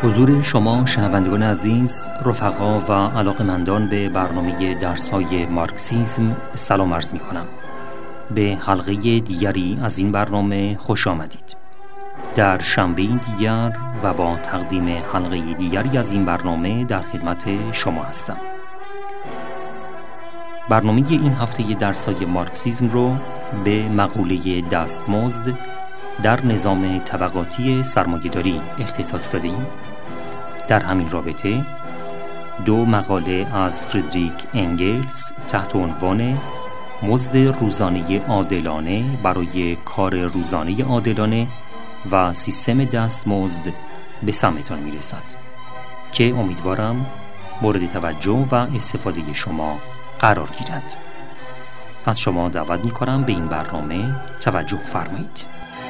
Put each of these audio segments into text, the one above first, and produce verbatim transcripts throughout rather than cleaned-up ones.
حضور شما شنوندگان عزیز، رفقا و علاقمندان به برنامه درس‌های مارکسیسم سلام عرض می‌کنم. به حلقه دیگری از این برنامه خوش آمدید. در شنبه دیگر و با تقدیم حلقه دیگری از این برنامه در خدمت شما هستم. برنامه این هفته درس‌های مارکسیسم رو به مقوله دستمزد در نظام طبقاتی سرمایه‌داری اختصاص دادیم. در همین رابطه دو مقاله از فریدریک انگلز تحت عنوان مزد روزانه عادلانه برای کار روزانه عادلانه و سیستم دستمزد به سمعتان میرسد که امیدوارم مورد توجه و استفاده شما قرار گیرد. از شما دعوت می‌کنم به این برنامه توجه فرمایید.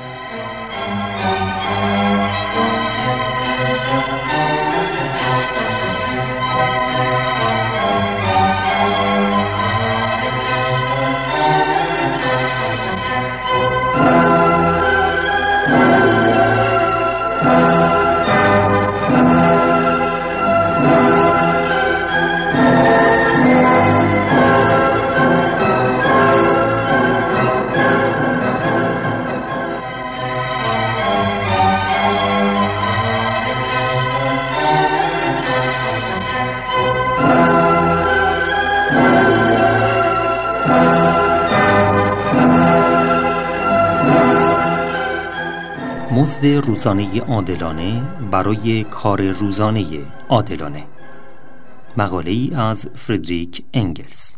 مزد روزانه عادلانه برای کار روزانه عادلانه. مقاله‌ای از فریدریک انگلز.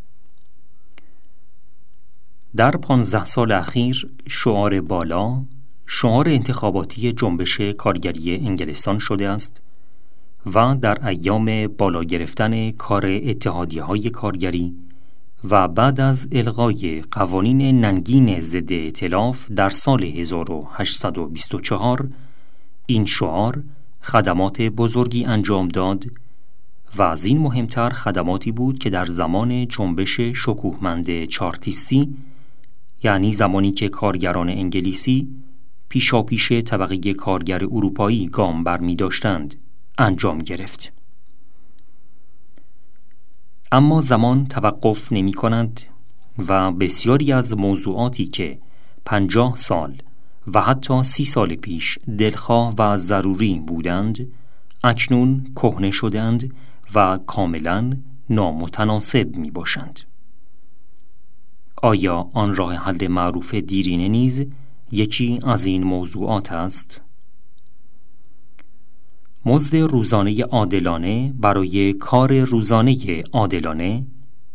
در پانزده سال اخیر شعار بالا، شعار انتخاباتی جنبش کارگری انگلستان شده است و در ایام بالا گرفتن کار اتحادیه‌های کارگری و بعد از الغای قوانین ننگین ضد ائتلاف در سال هزار و هشتصد و بیست و چهار این شعار خدمات بزرگی انجام داد و از این مهمتر خدماتی بود که در زمان جنبش شکوهمند چارتیستی، یعنی زمانی که کارگران انگلیسی پیشاپیش طبقه کارگر اروپایی گام برمی داشتند، انجام گرفت. اما زمان توقف نمی کند و بسیاری از موضوعاتی که پنجاه سال و حتی سی سال پیش دلخواه و ضروری بودند اکنون کهنه شدند و کاملا نامتناسب می باشند. آیا آن راه حل معروف دیرینه نیز یکی از این موضوعات است؟ مزد روزانه عادلانه برای کار روزانه عادلانه؟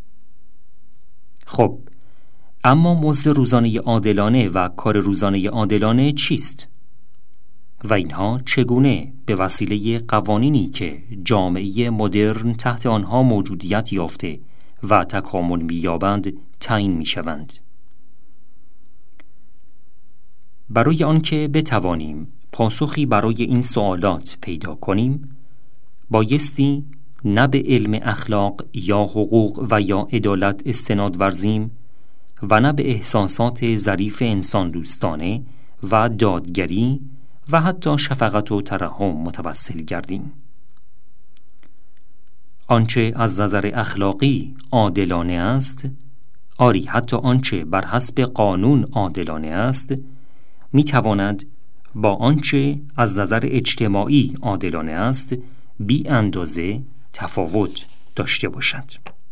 خب، اما مزد روزانه عادلانه و کار روزانه عادلانه چیست؟ و اینها چگونه به وسیله قوانینی که جامعه مدرن تحت آنها موجودیت یافته و تکامل می‌یابند تعیین می‌شوند؟ برای آنکه بتوانیم پاسخی برای این سوالات پیدا کنیم، بایستی نه به علم اخلاق یا حقوق و یا عدالت استناد ورزیم و نه به احساسات ظریف انسان دوستانه و دادگری و حتی شفقت و ترحم متوسل گردیم. آنچه از نظر اخلاقی عادلانه است، آری حتی آنچه بر حسب قانون عادلانه است، میتواند با آنچه از نظر اجتماعی عادلانه است بی اندازه تفاوت داشته باشد.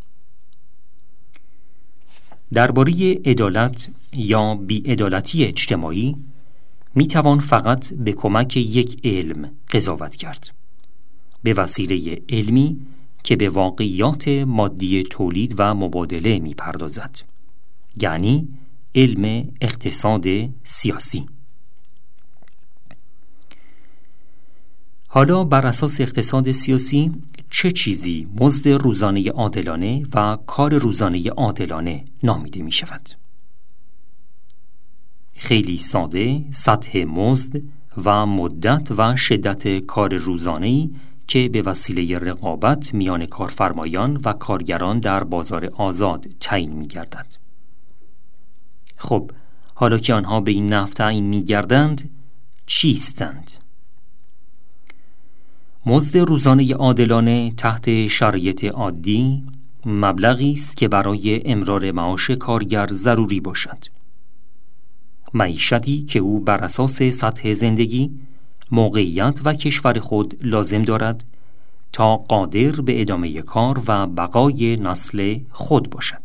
درباره عدالت یا بی‌عدالتی اجتماعی میتوان فقط به کمک یک علم قضاوت کرد، به وسیله علمی که به واقعیات مادی تولید و مبادله میپردازد، یعنی علم اقتصاد سیاسی. حالا بر اساس اقتصاد سیاسی چه چیزی مزد روزانه عادلانه و کار روزانه عادلانه نامیده می شود؟ خیلی ساده سطح مزد و مدت و شدت کار روزانه‌ای که به وسیله رقابت میان کارفرمایان و کارگران در بازار آزاد تعیین می گردد. خب، حالا که آنها به این نحو تعیین می گردند، چیستند؟ مزد روزانه عادلانه تحت شرایط عادی مبلغی است که برای امرار معاش کارگر ضروری باشد. معیشتی که او بر اساس سطح زندگی، موقعیت و کشور خود لازم دارد تا قادر به ادامه کار و بقای نسل خود باشد.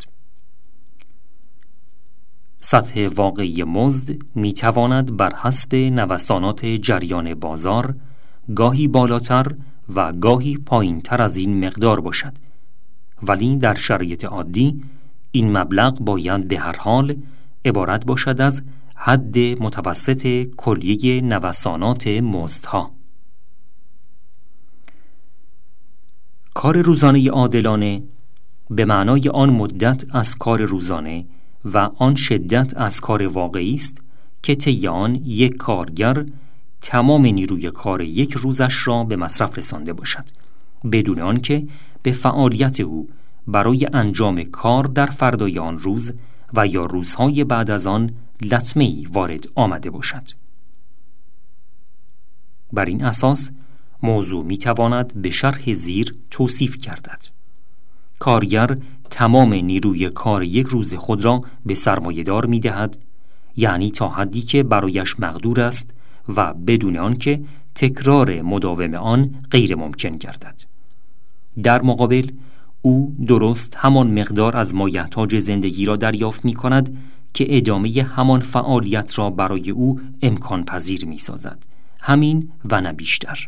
سطح واقعی مزد می تواند بر حسب نوسانات جریان بازار گاهی بالاتر و گاهی پایین تر از این مقدار باشد، ولی در شرایط عادی این مبلغ باید به هر حال عبارت باشد از حد متوسط کلیه نوسانات مزدها. کار روزانه عادلانه به معنای آن مدت از کار روزانه و آن شدت از کار واقعی است که طی آن یک کارگر تمام نیروی کار یک روزش را به مصرف رسانده باشد، بدون آنکه به فعالیت او برای انجام کار در فردای آن روز و یا روزهای بعد از آن لطمه‌ای وارد آمده باشد. بر این اساس موضوع می تواند به شرح زیر توصیف گردد. کارگر تمام نیروی کار یک روز خود را به سرمایه‌دار می دهد، یعنی تا حدی که برایش مقدور است و بدون آنکه تکرار مداوم آن غیر ممکن گردد. در مقابل او درست همان مقدار از مایحتاج زندگی را دریافت می کند که ادامه همان فعالیت را برای او امکان پذیر می سازد، همین و نه بیشتر.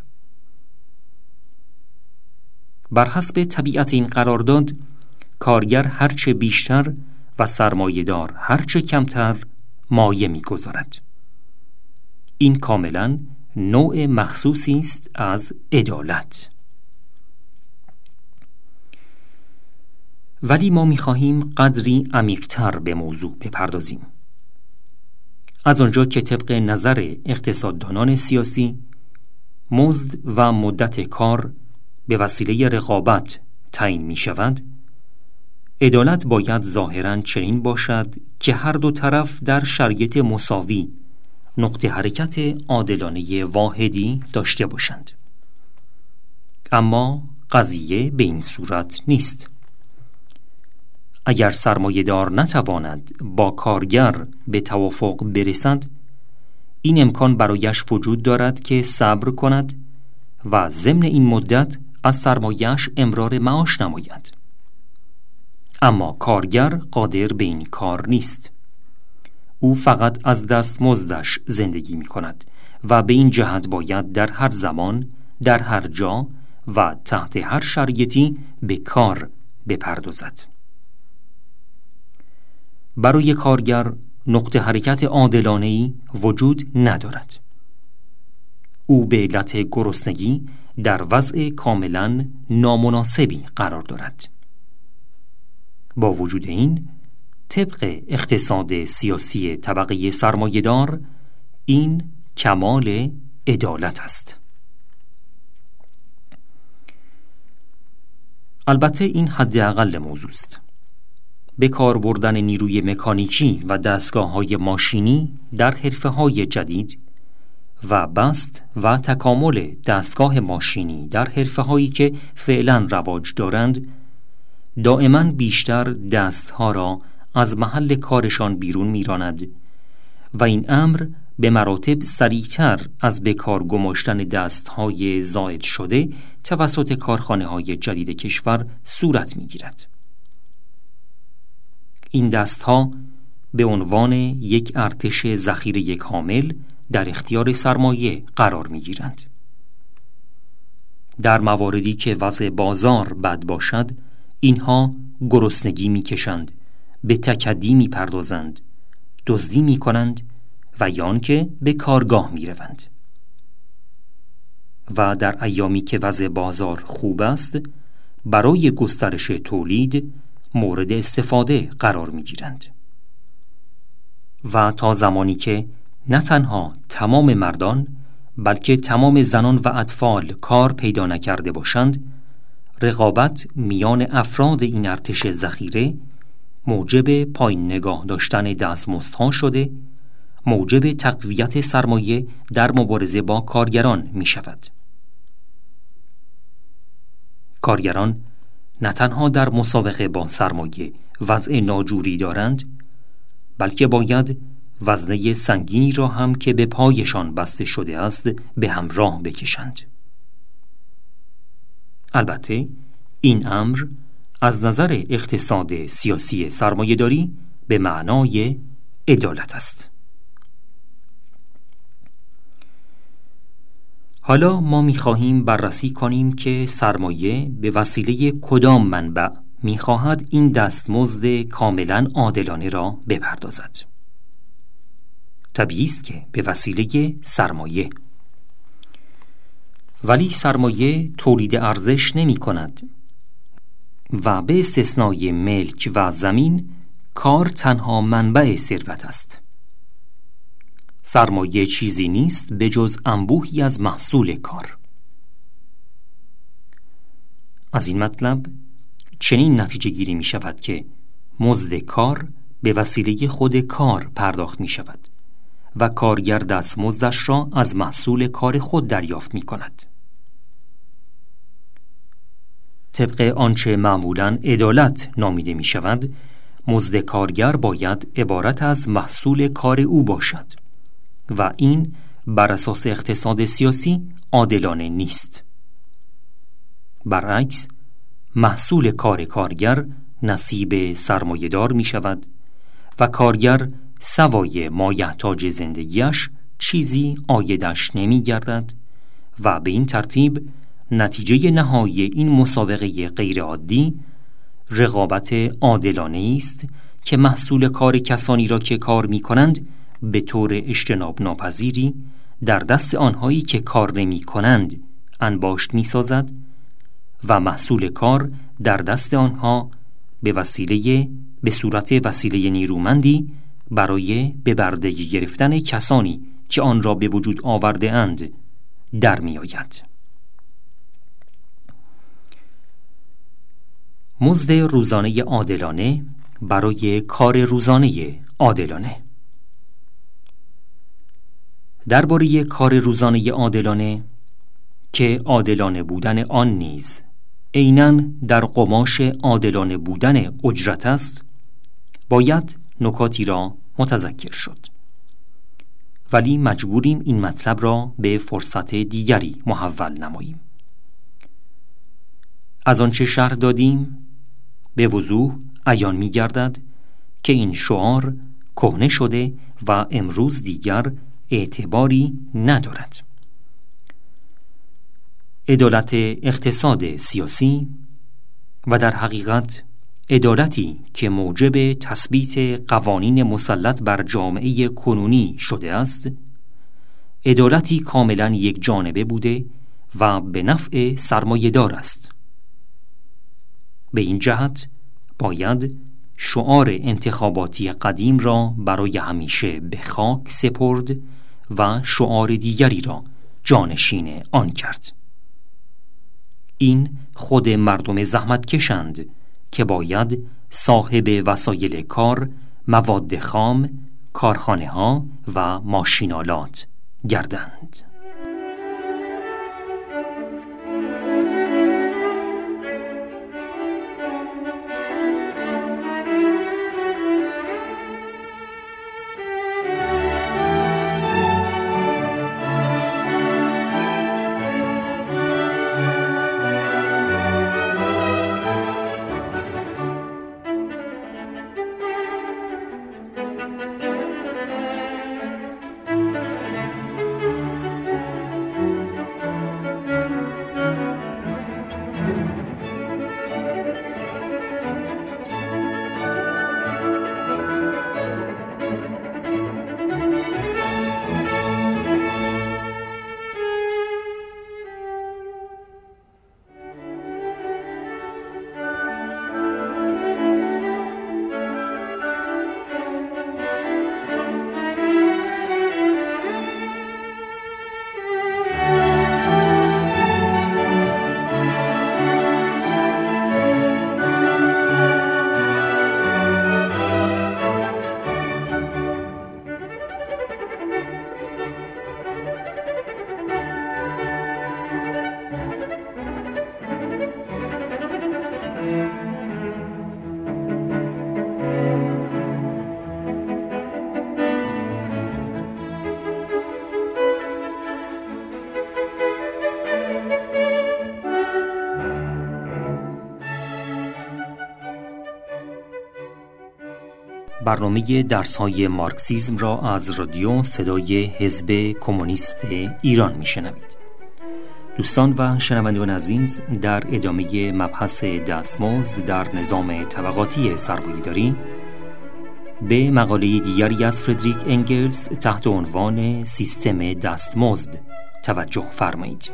بر حسب طبیعت این قرارداد، کارگر هرچه بیشتر و سرمایه‌دار هرچه کمتر مایه می گذارد. این کاملا نوع مخصوصی است از عدالت. ولی ما می‌خواهیم قدری عمیق‌تر به موضوع بپردازیم. از آنجا که طبق نظر اقتصاددانان سیاسی مزد و مدت کار به وسیله رقابت تعیین می‌شود، عدالت باید ظاهراً چنین باشد که هر دو طرف در شرایط مساوی نقطه حرکت عادلانه واحدی داشته باشند. اما قضیه به این صورت نیست. اگر سرمایه‌دار نتواند با کارگر به توافق برسد، این امکان برایش وجود دارد که صبر کند و ضمن این مدت از سرمایه‌اش امرار معاش نماید. اما کارگر قادر به این کار نیست. او فقط از دستمزدش زندگی می کند و به این جهت باید در هر زمان، در هر جا و تحت هر شرایطی به کار بپردازد. برای کارگر نقطه حرکت عادلانه‌ای وجود ندارد. او به علت گرسنگی در وضع کاملا نامناسبی قرار دارد. با وجود این، طبق اقتصاد سیاسی طبقه سرمایه‌دار، این کمال عدالت است. البته این حداقل موضوع است. به کار بردن نیروی مکانیکی و دستگاه‌های ماشینی در حرفه‌های جدید و بست و تکامل دستگاه ماشینی در حرفه‌هایی که فعلاً رواج دارند، دائما بیشتر دستها را از محل کارشان بیرون می‌راند و این امر به مراتب سریعتر از به کار گماشتن دستهای زائد شده توسط کارخانه‌های جدید کشور صورت می‌گیرد. این دستها به عنوان یک ارتش ذخیره کامل در اختیار سرمایه قرار می‌گیرند. در مواردی که وضع بازار بد باشد، اینها گرسنگی می‌کشند، به تکدی می‌پردازند، دزدی می‌کنند و یا آنکه به کارگاه می‌روند. و در ایامی که وضع بازار خوب است، برای گسترش تولید مورد استفاده قرار می‌گیرند. و تا زمانی که نه تنها تمام مردان بلکه تمام زنان و اطفال کار پیدا نکرده باشند، رقابت میان افراد این ارتش ذخیره موجب پایین نگاه داشتن دستمزدها شده، موجب تقویت سرمایه در مبارزه با کارگران می شود. کارگران نه تنها در مسابقه با سرمایه وضع ناجوری دارند، بلکه باید وزنه سنگینی را هم که به پایشان بسته شده است به همراه بکشند. البته این امر از نظر اقتصاد سیاسی سرمایه‌داری به معنای عدالت است. حالا ما می‌خواهیم بررسی کنیم که سرمایه به وسیله کدام منبع می‌خواهد این دستمزد کاملاً عادلانه را بپردازد. طبیعی است که به وسیله سرمایه، ولی سرمایه تولید ارزش نمی کند و به استثنای ملک و زمین کار تنها منبع ثروت است. سرمایه چیزی نیست به جز انبوهی از محصول کار. از این مطلب چنین نتیجه گیری می شود که مزد کار به وسیله خود کار پرداخت می شود و کارگر دستمزدش را از محصول کار خود دریافت می کند. طبق آنچه معمولاً عدالت نامیده می شود، مزد کارگر باید عبارت از محصول کار او باشد و این بر اساس اقتصاد سیاسی عادلانه نیست. برعکس، محصول کار کارگر نصیب سرمایه‌دار می شود و کارگر سوای مایحتاج زندگیش چیزی عایدش نمی گردد و به این ترتیب نتیجه نهایی این مسابقه غیرعادی رقابت عادلانه است که محصول کار کسانی را که کار می کنند به طور اجتناب ناپذیری در دست آنهایی که کار نمی کنند انباشت می سازد و محصول کار در دست آنها به وسیله به صورت وسیله نیرومندی برای به بردگی گرفتن کسانی که آن را به وجود آورده اند در می آید. مزد روزانه عادلانه برای کار روزانه عادلانه. درباره کار روزانه عادلانه که عادلانه بودن آن نیز عیناً در قماش عادلانه بودن اجرت است، باید نکاتی را متذکر شد، ولی مجبوریم این مطلب را به فرصت دیگری محول نماییم. از آنچه شرح دادیم به وضوح عیان می گردد که این شعار کهنه شده و امروز دیگر اعتباری ندارد. عدالت اقتصاد سیاسی و در حقیقت عدالتی که موجب تثبیت قوانین مسلط بر جامعه کنونی شده است، عدالتی کاملا یک جانبه بوده و به نفع سرمایه‌دار است. به این جهت باید شعار انتخاباتی قدیم را برای همیشه به خاک سپرد و شعار دیگری را جانشین آن کرد. این خود مردم زحمت کشند که باید صاحب وسایل کار، مواد خام، کارخانه ها و ماشینالات گردند. برنامه درس‌های مارکسیسم را از رادیو صدای حزب کمونیست ایران میشنوید. دوستان و شنوندگان عزیز، در ادامه مبحث دستمزد در نظام طبقاتی سرمایه‌داری به مقاله دیگری از فردریک انگلز تحت عنوان سیستم دستمزد توجه فرمایید.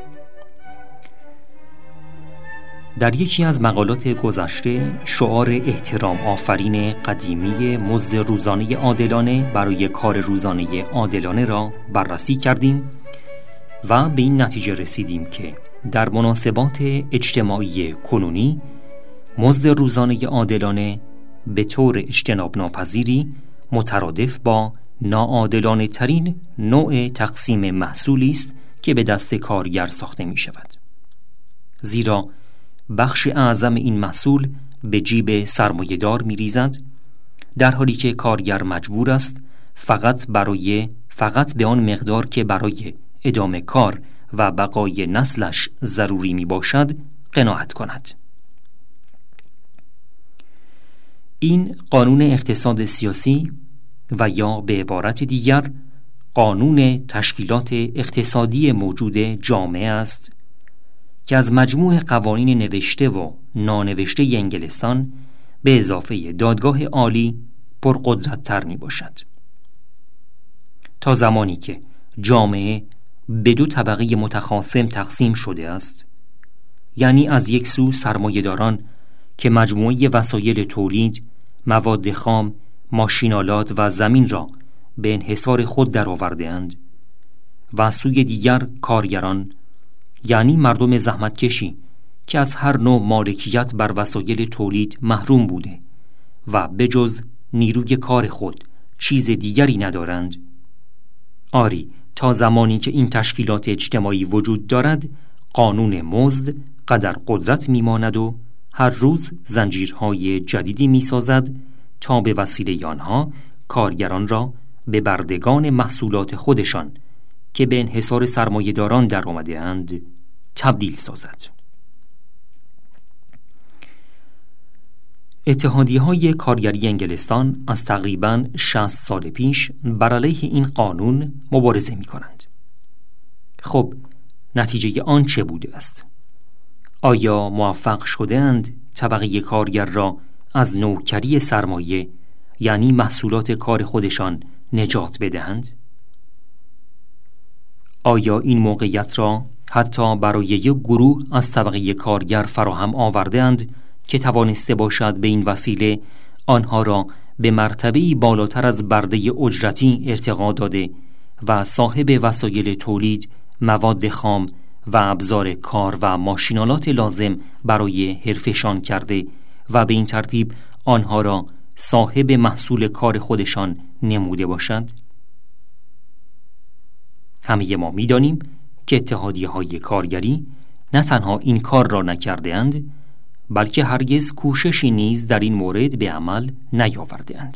در یکی از مقالات گذشته شعار احترام آفرین قدیمی مزد روزانه عادلانه برای کار روزانه عادلانه را بررسی کردیم و به این نتیجه رسیدیم که در مناسبات اجتماعی کنونی مزد روزانه عادلانه به طور اجتناب ناپذیری مترادف با ناعادلانه ترین نوع تقسیم محصولی است که به دست کارگر ساخته می شود، زیرا بخش اعظم این محصول به جیب سرمایه‌دار می ریزد، در حالی که کارگر مجبور است فقط برای فقط به آن مقدار که برای ادامه کار و بقای نسلش ضروری می باشد قناعت کند. این قانون اقتصاد سیاسی و یا به عبارت دیگر قانون تشکیلات اقتصادی موجود جامعه است که از مجموع قوانین نوشته و نانوشته انگلستان به اضافه دادگاه عالی پرقدرت‌تر می باشد. تا زمانی که جامعه به دو طبقه متخاصم تقسیم شده است، یعنی از یک سو سرمایه‌داران که مجموعه وسایل تولید، مواد خام، ماشینالات و زمین را به انحصار خود درآورده‌اند و از سوی دیگر کارگران، یعنی مردم زحمتکشی که از هر نوع مالکیت بر وسایل تولید محروم بوده و بجز نیروی کار خود چیز دیگری ندارند. آری، تا زمانی که این تشکیلات اجتماعی وجود دارد، قانون مزد قدر قدرت میماند و هر روز زنجیرهای جدیدی میسازد تا به وسیله آنها کارگران را به بردگان محصولات خودشان که به انحصار سرمایه‌داران در آمده اند تبدیل سازد. اتحادیه‌های کارگری انگلستان از تقریباً شصت سال پیش بر علیه این قانون مبارزه می‌کنند. خب، نتیجه آن چه بوده است؟ آیا موفق شده‌اند طبقه کارگر را از نوکری سرمایه، یعنی محصولات کار خودشان، نجات بدهند؟ آیا این موقعیت را حتی برای یک گروه از طبقه کارگر فراهم آورده‌اند که توانسته باشد به این وسیله آنها را به مرتبه‌ای بالاتر از برده اجرتی ارتقا داده و صاحب وسایل تولید، مواد خام و ابزار کار و ماشینالات لازم برای حرفشان کرده و به این ترتیب آنها را صاحب محصول کار خودشان نموده باشد؟ همه ما می‌دانیم که اتحادیه‌های کارگری نه تنها این کار را نکرده اند، بلکه هرگز کوششی نیز در این مورد به عمل نیاورده اند.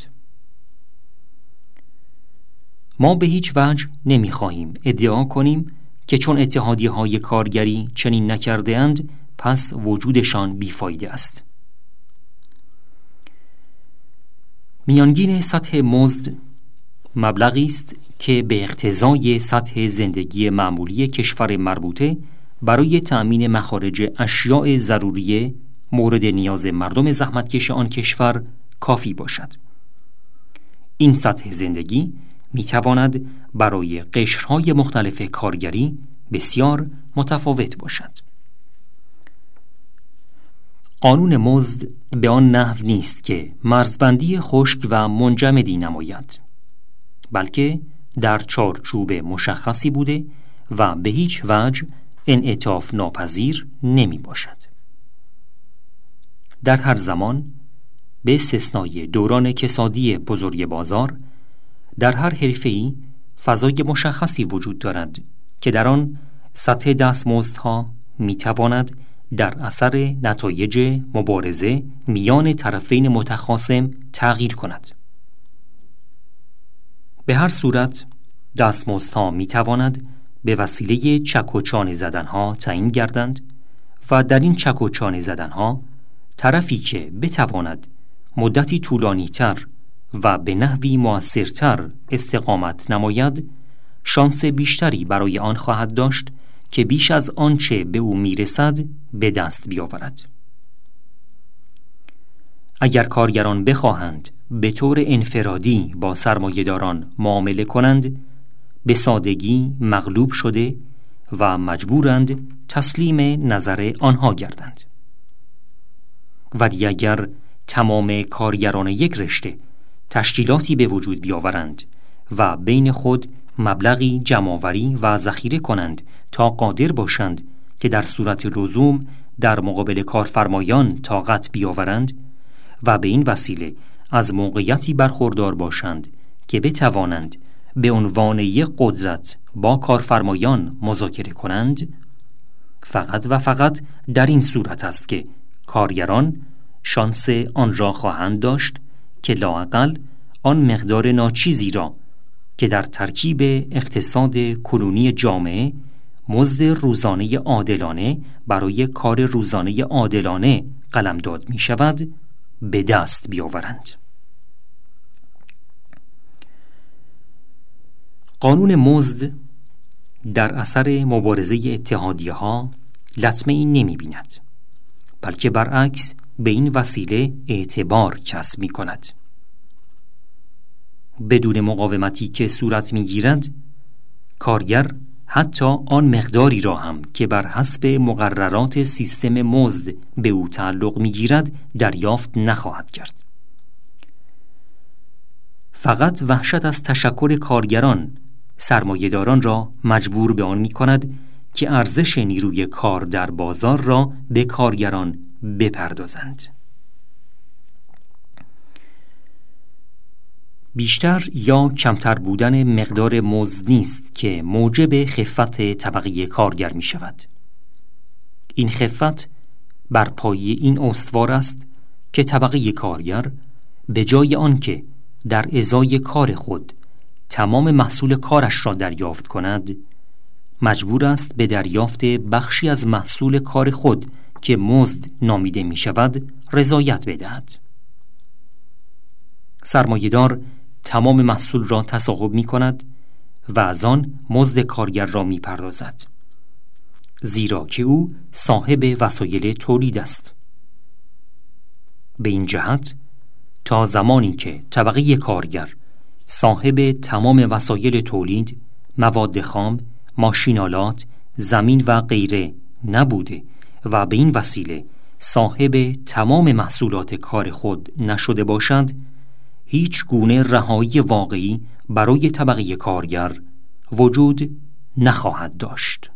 ما به هیچ وجه نمی‌خواهیم ادعا کنیم که چون اتحادیه‌های کارگری چنین نکرده اند پس وجودشان بیفایده است. میانگین سطح مزد مبلغی است که به اقتضای سطح زندگی معمولی کشور مربوطه برای تأمین مخارج اشیاء ضروری مورد نیاز مردم زحمتکش آن کشور کافی باشد. این سطح زندگی میتواند برای قشرهای مختلف کارگری بسیار متفاوت باشد. قانون مزد به آن نحو نیست که مرزبندی خشک و منجمدی نماید، بلکه در چارچوب مشخصی بوده و به هیچ وجه انعطاف ناپذیر نمی باشد. در هر زمان، به استثنای دوران کسادی بزرگ بازار، در هر حرفه‌ای فضای مشخصی وجود دارد که در آن سطح دستمزدها می تواند در اثر نتایج مبارزه میان طرفین متخاصم تغییر کند. به هر صورت دستمزدها می تواند به وسیله چک و چانه زدنها تعیین گردند و در این چک و چانه زدنها طرفی که بتواند مدتی طولانی تر و به نحوی مؤثرتر استقامت نماید، شانس بیشتری برای آن خواهد داشت که بیش از آنچه به او میرسد به دست بیاورد. اگر کارگران بخواهند به طور انفرادی با سرمایه‌داران معامله کنند، به سادگی مغلوب شده و مجبورند تسلیم نظر آنها گردند. ولی اگر تمام کارگران یک رشته تشکیلاتی به وجود بیاورند و بین خود مبلغی جمع‌آوری و ذخیره کنند تا قادر باشند که در صورت لزوم در مقابل کارفرمایان طاقت بیاورند و به این وسیله از موقعیتی برخوردار باشند که بتوانند به عنوان یک قدرت با کارفرمایان مذاکره کنند، فقط و فقط در این صورت است که کارگران شانس آن را خواهند داشت که لااقل آن مقدار ناچیزی را که در ترکیب اقتصاد کنونی جامعه مزد روزانه عادلانه برای کار روزانه عادلانه قلمداد می شود به دست بیاورند. قانون مزد در اثر مبارزه اتحادیه ها لطمه ای نمی بیند، بلکه برعکس به این وسیله اعتبار کسب می کند. بدون مقاومتی که صورت می گیرد، کارگر حتی آن مقداری را هم که بر حسب مقررات سیستم مزد به او تعلق می گیرد دریافت نخواهد کرد. فقط وحشت از تشکر کارگران سرمایه‌داران را مجبور به آن می کند که ارزش نیروی کار در بازار را به کارگران بپردازند. بیشتر یا کمتر بودن مقدار مزد نیست که موجب خفت طبقه کارگر می شود. این خفت بر پایه این استوار است که طبقه کارگر به جای آنکه در ازای کار خود تمام محصول کارش را دریافت کند، مجبور است به دریافت بخشی از محصول کار خود که مزد نامیده می شود رضایت بدهد. سرمایه‌دار تمام محصول را تصاحب می کند و از آن مزد کارگر را می پردازد، زیرا که او صاحب وسایل تولید است. به این جهت تا زمانی که طبقه کارگر صاحب تمام وسایل تولید، مواد خام، ماشینالات، زمین و غیره نبوده و به این وسیله صاحب تمام محصولات کار خود نشده باشد، هیچ گونه رهایی واقعی برای طبقه کارگر وجود نخواهد داشت.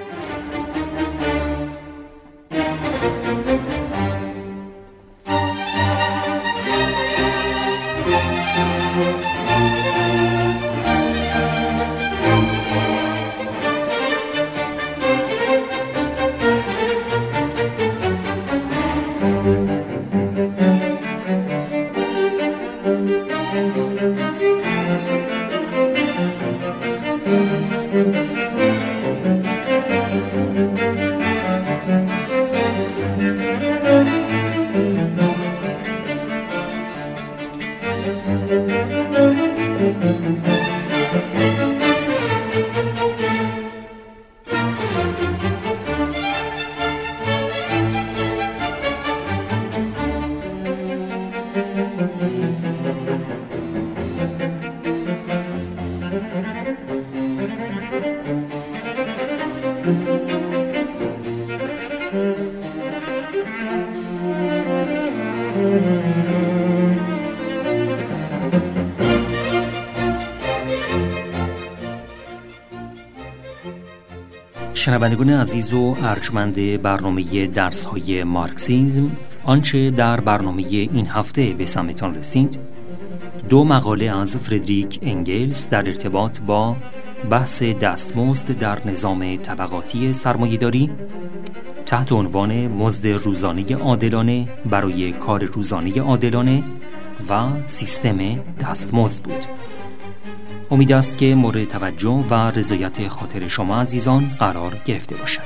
شنوندگان عزیز و ارجمند برنامه درس‌های مارکسیسم، آنچه در برنامه این هفته به سمعتان رسید دو مقاله از فردریک انگلز در ارتباط با بحث دستمزد در نظام طبقاتی سرمایه‌داری تحت عنوان مزد روزانه عادلانه برای کار روزانه عادلانه و سیستم دستمزد بود. امید است که مورد توجه و رضایت خاطر شما عزیزان قرار گرفته باشد.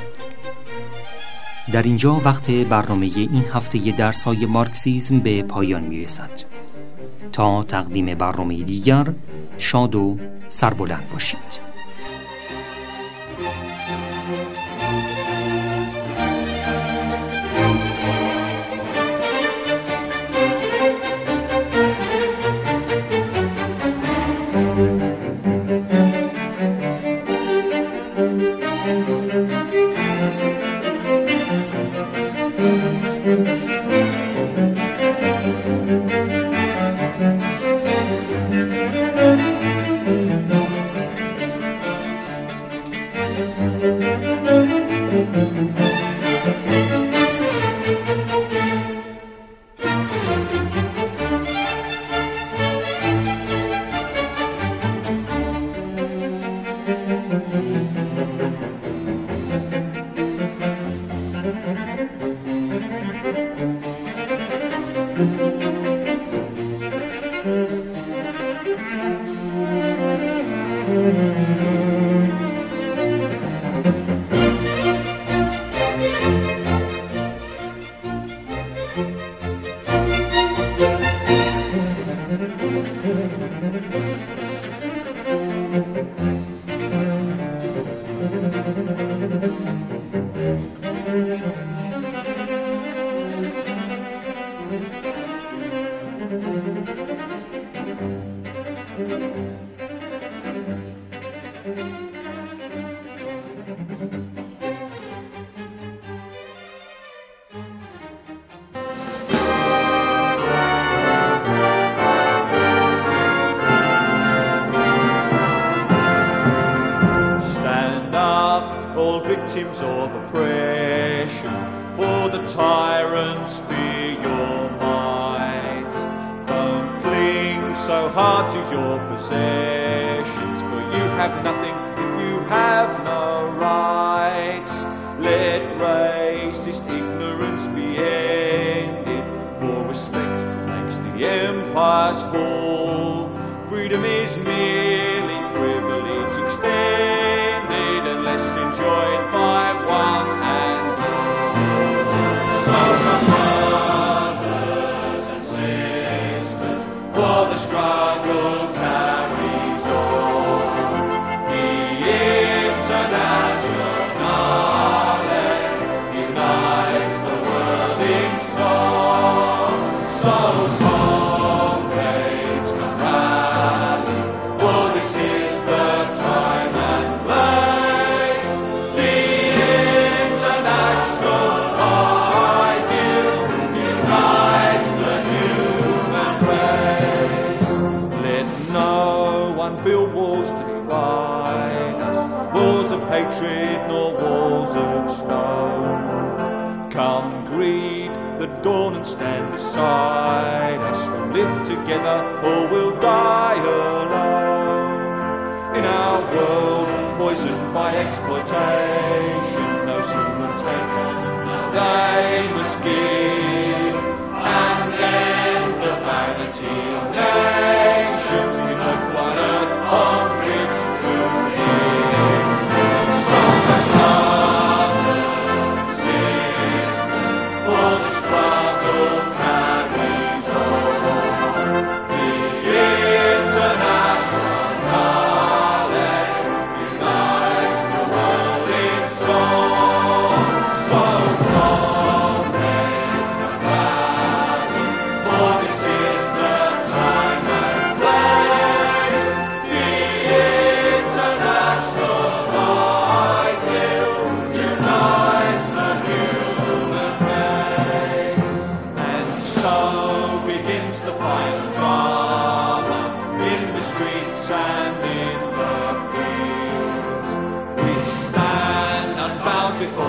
در اینجا وقت برنامه این هفته درس‌های مارکسیسم به پایان می‌رسد. تا تقدیم برنامه دیگر شاد و سربلند باشید. Victims of oppression, for the tyrants fear your might. Don't cling so hard to your possessions, for you have nothing if you have no rights. Let racist ignorance be ended, for respect makes the empires fall. Freedom is merely privilege extended, unless enjoyed by one and all. So my brothers and sisters, for the struggle carries on. The Internationale unites the world in song. So comrades, come rally, for this is the time and place. The international ideal unites the human race. Let no one build walls to divide us, walls of hatred nor walls of stone. Come greet the dawn and stand beside us. We'll live together or we'll die alone. In our world poisoned by exploitation, those who have taken, they must give, and end the vanity of nations. We look one earth on which to live. So my brothers and sisters, for the struggle carries on. The Internationale unites the world in song. So comrades, come rally, for this is the time and place. The international ideal unites the human race. And so begins the final drama in the streets and in the fields. We stand unbound before